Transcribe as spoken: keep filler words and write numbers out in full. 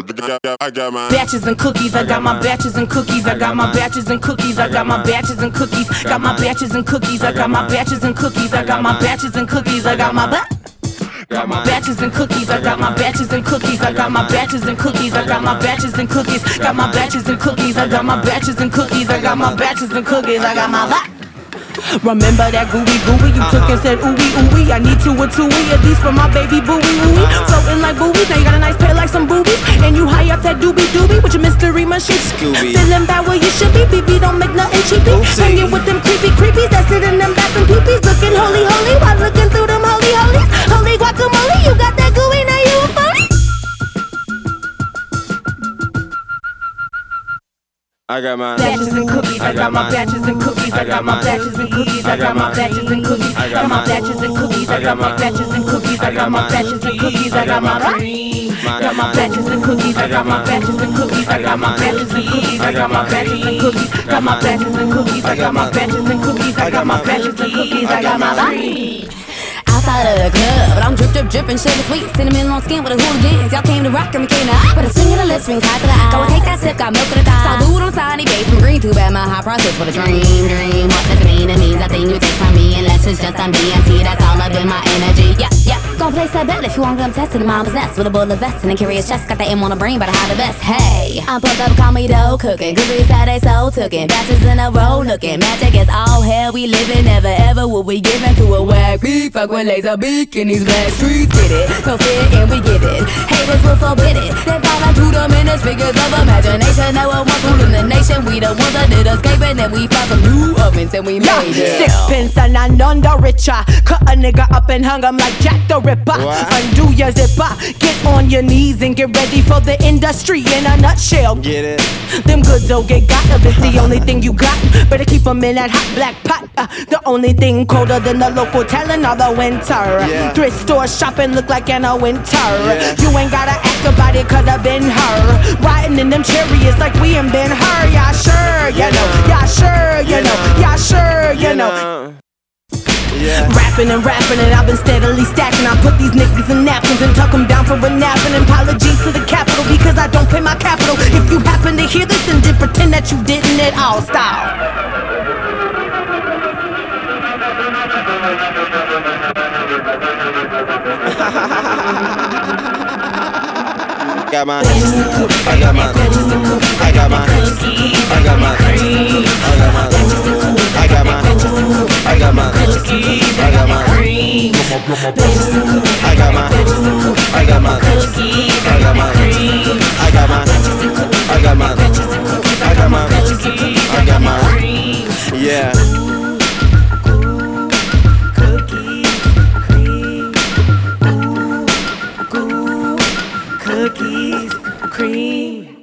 I got my batches and cookies. I got my batches and cookies. I got my batches and cookies. I got my batches and cookies. Got my batches and cookies. I got my batches and cookies. I got my batches and cookies. I got my Got my batches and cookies. I got my batches and cookies. I got my batches and cookies. I got my batches and cookies. Got my batches and cookies. I got my batches and cookies. I got my batches and cookies. I got my bat. Remember that gooey gooey you took and said ooey ooey. I need two or two at least for my baby booey ooey. Floating like boobies, now you got a nice pair like some boobies. And you high up that doobie doobie with your mystery machine. Scooby. Feeling bad where you should be, B B don't make nothing cheapy. Hanging with them creepy creepies that sit in them bathroom peepees. Looking holy holy while looking through them holy holies. Holy guacamole, you got that gooey, now you a phony. I got my batches and cookies. I got my batches and cookies. I got my batches and cookies. I got my batches and cookies. I got my batches and cookies. I got my batches and cookies. I got my batches and cookies. I got my got my batches and cookies. I got my batches and cookies. I got my batches and cookies. I got my batches and cookies. Got my batches and cookies. I got my batches and cookies. I got my batches and cookies. I got my outside of the club, but I'm drip, drip, drippin', sugar sweet, cinnamon on skin with a hooligans. Y'all came to rock and we came to hot, but a swing of the lips, rings high to the eye. Go and take that sip, got milk to the thighs. Saw dude on tiny base from green, too bad my high process for the dream, dream. What does it mean? It means nothing you take from me unless it's just on D M T. That's all up in my energy. Yeah, yeah. Gon' place that bet if you want to come test it. The mom possessed with a bullet vest and a curious chest. Got the M on the brain, but I have the best. Hey, I'm pumped up, call me dough cooking. Cookies how they so tookin'. Batches in a row looking. Magic is all hell we living. Never ever will we give in to a whack beat. Fuck with laser beak in these black streets. Get it, so fit and we get it. Haters will forbid it. They fall into the minutes, figures of imagination. Now we're one ruling the nation. We the ones that did escaping. Then we found some new ovens and we yeah, made it. Sixpence and a none the richer. Cut a nigga up and hung him like Jack the Ripper. What? Undo your zipper. Get on your knees and get ready for the industry in a nutshell. Get it? Them goods don't get got if it's the only thing you got. Better keep them in that hot black pot. Uh, the only thing colder than the local telling all the winter. Yeah. Thrift store shopping look like Anna Winter. Yeah. You ain't gotta ask about it cause I've been her. Riding in them chariots like we ain't been her. Yeah, sure, you know. Yeah, sure, you know. Yeah, sure, you know. Yeah. Rapping and rapping and I've been steadily stacking. I put these niggas in napkins and tuck them down for a nap. And apologies to the capital because I don't pay my capital. If you happen to hear this, then just pretend that you didn't at all. Style. Got my, I got my, I got my, I got my, I got my, I got my, I got my, I got my, I got my, I got my, I got my, I got my, I got my, yeah. Cookies, cream.